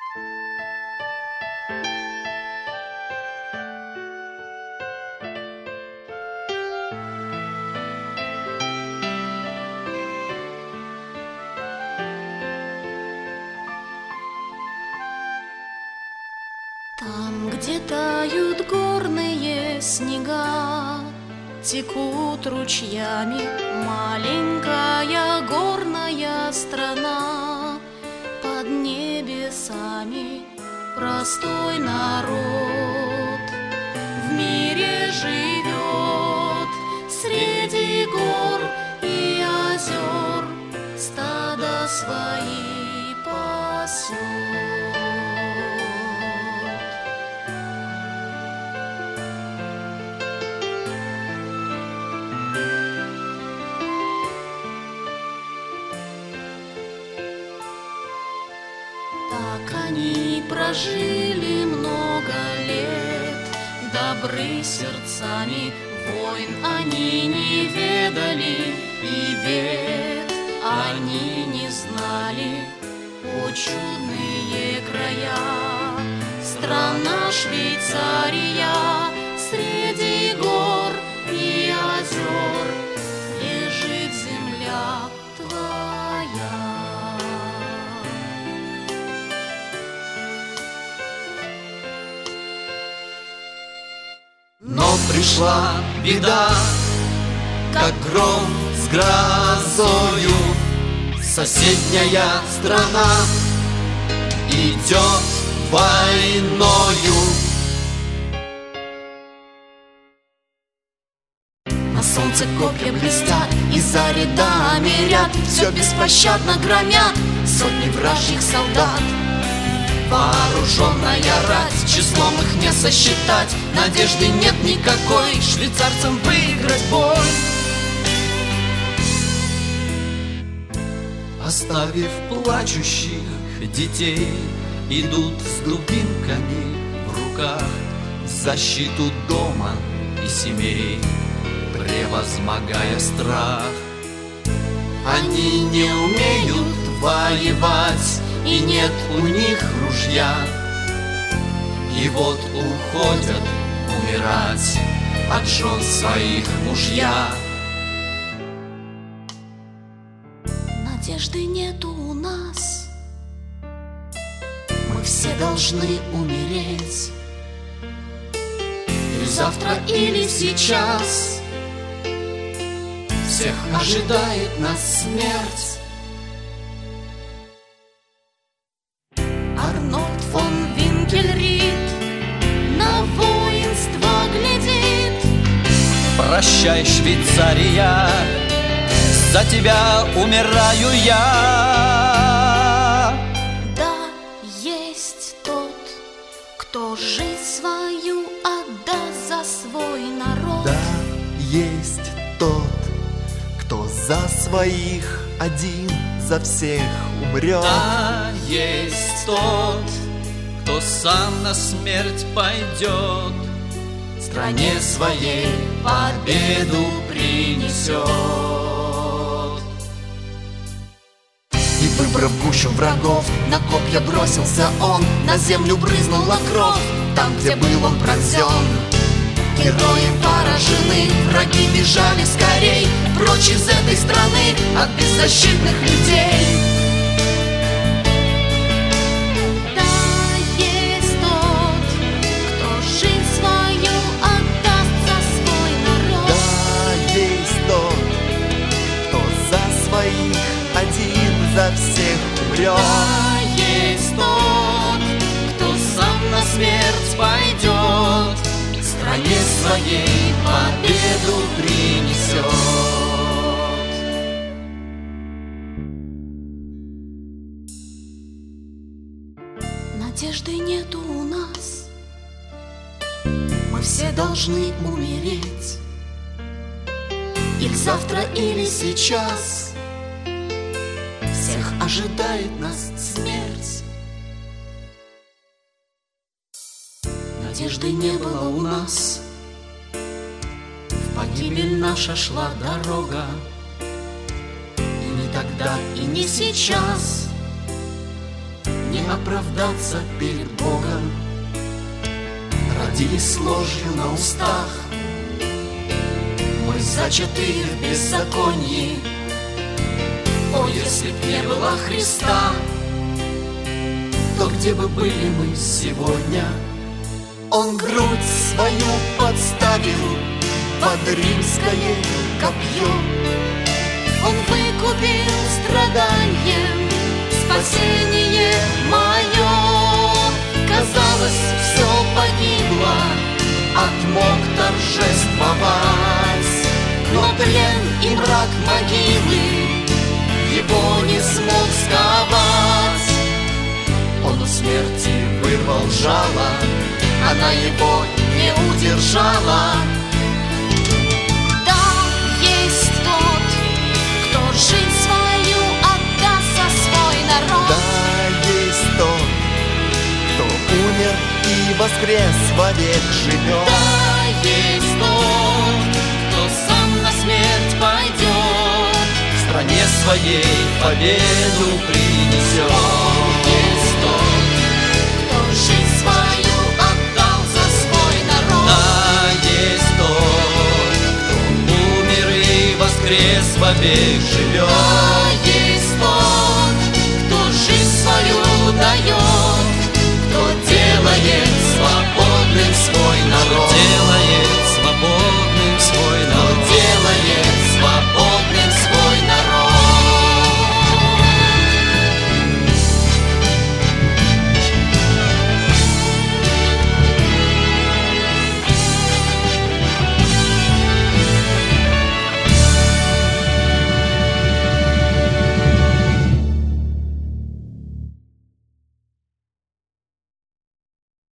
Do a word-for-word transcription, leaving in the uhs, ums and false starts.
Там, где тают горные снега, текут ручьями маленькая горная страна. Под небесами простой народ в мире живет. Среди гор и озер стада свои пасет. Так они прожили много лет, добры сердцами, войн они не ведали, и бед они не знали. О, чудные края, страна Швейцария, среди гор и озер лежит земля твоя. Но пришла беда, как гром с грозою. Соседняя страна идет войною. На солнце копья блестят, и за рядами ряд все беспощадно громят сотни вражьих солдат. Вооруженная рать, числом их не сосчитать, надежды нет никакой швейцарцам выиграть бой. Оставив плачущих детей, идут с дубинками в руках в защиту дома и семей, превозмогая страх. Они не умеют воевать, и нет у них ружья, и вот уходят умирать от жен своих мужья. Надежды нету у нас, мы все должны умереть. Или завтра, или сейчас всех ожидает нас смерть. Арнольд фон Винкельрид на воинство глядит. Прощай, Швейцария, за тебя умираю я. Да, есть тот, кто жизнь свою отдаст за свой народ. Да, есть тот, кто за своих один за всех умрет. Да, есть тот, кто сам на смерть пойдет, стране своей победу принесет. И выбрав гущу врагов, на копья бросился он, на землю брызнула кровь, там, где был он пронзен. Герои поражены, враги бежали скорей прочь из этой страны от беззащитных людей. Да, есть тот, кто жизнь свою отдаст за свой народ. Да, есть тот, кто за своих один за всех умрет. Да, есть тот, кто сам на смерть пойдет, стране своей победу принесет. Надежды нету у нас, мы все должны умереть. Или завтра, или сейчас всех ожидает нас смерть. Надежды не было у нас, в погибель наша шла дорога. И не тогда, и не сейчас, нет, оправдаться перед Богом, родились с ложью на устах. Мы зачаты в беззаконии. О, если б не было Христа, то где бы были мы сегодня? Он грудь свою подставил под римское копье. Он выкупил страданием спасение мое. Казалось, все погибло, отмог торжествовать, но тлен и мрак могилы его не смог сковать. Он у смерти вырвал жало, она его не удержала. Да, есть тот, кто жизнь свою отдаст за свой народ. Да, есть тот, кто умер и воскрес, вовек живет. Да, есть тот, кто сам на смерть пойдет, в стране своей победу принесет. Есть тот, кто жизнь свою отдал за свой народ. Да, есть тот, кто умер и воскрес, вовек живет.